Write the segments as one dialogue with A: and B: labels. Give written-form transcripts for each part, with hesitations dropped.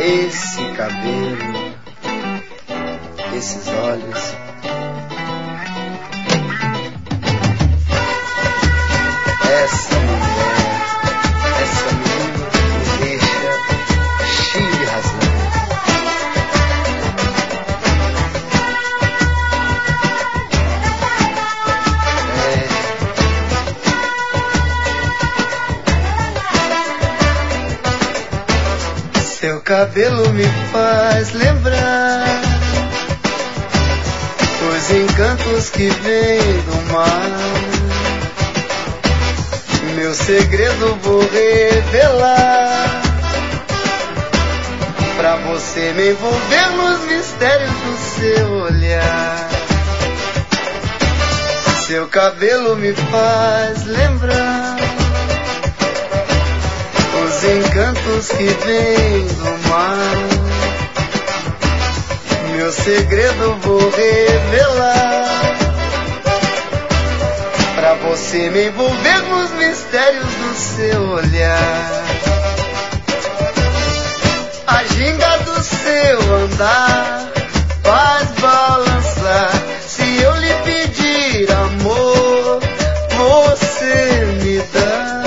A: esse cabelo, esses olhos. Essa mulher, essa menina me deixa cheio de razão. Seu cabelo me faz lembrar os encantos que vêm do mar. Meu segredo vou revelar, pra você me envolver nos mistérios do seu olhar. Seu cabelo me faz lembrar os encantos que vêm do mar. Meu segredo vou revelar, pra você me envolver nos mistérios do seu olhar. A ginga do seu andar faz balançar. Se eu lhe pedir amor, você me dá.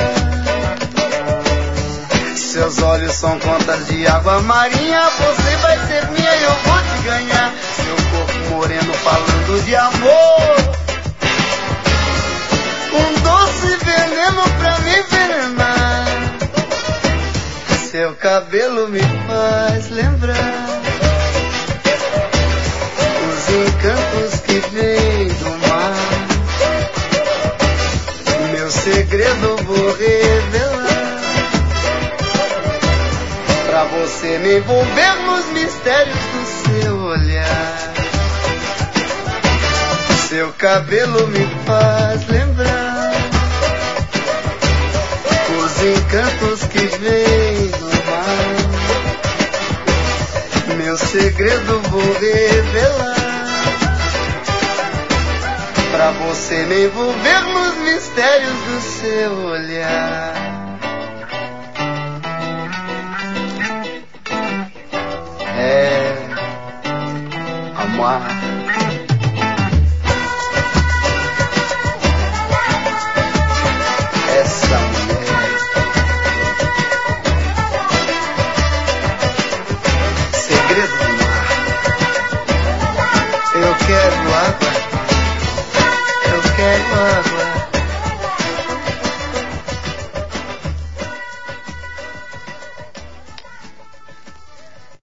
A: Seus olhos são contas de água marinha. Você vai ser minha e eu vou te ganhar. Seu corpo moreno falando de amor, um doce veneno pra me envenenar. Seu cabelo me faz lembrar os encantos que vêm do mar. Meu segredo vou revelar, pra você me envolver nos mistérios do seu olhar. Seu cabelo me faz lembrar os encantos que vêm do mar. Meu segredo vou revelar, pra você me envolver nos mistérios do seu olhar.